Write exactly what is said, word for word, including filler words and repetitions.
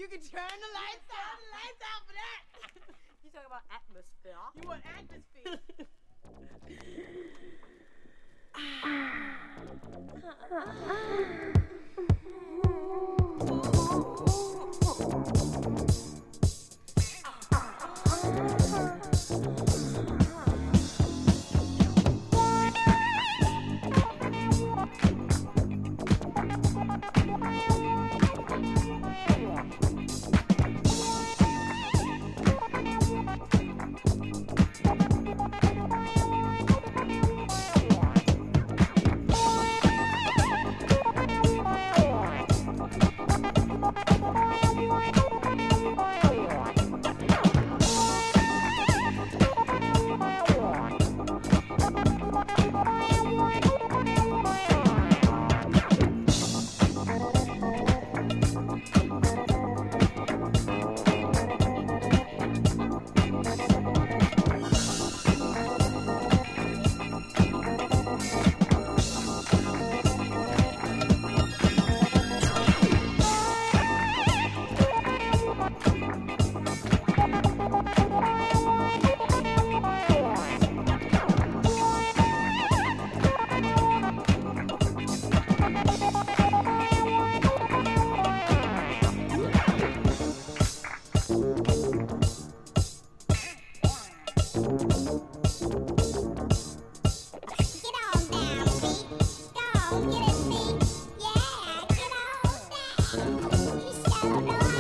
You can turn the lights out. The lights out for that. You talking about atmosphere? You want atmosphere? Get on, get it, me. Yeah, get on down. You so know.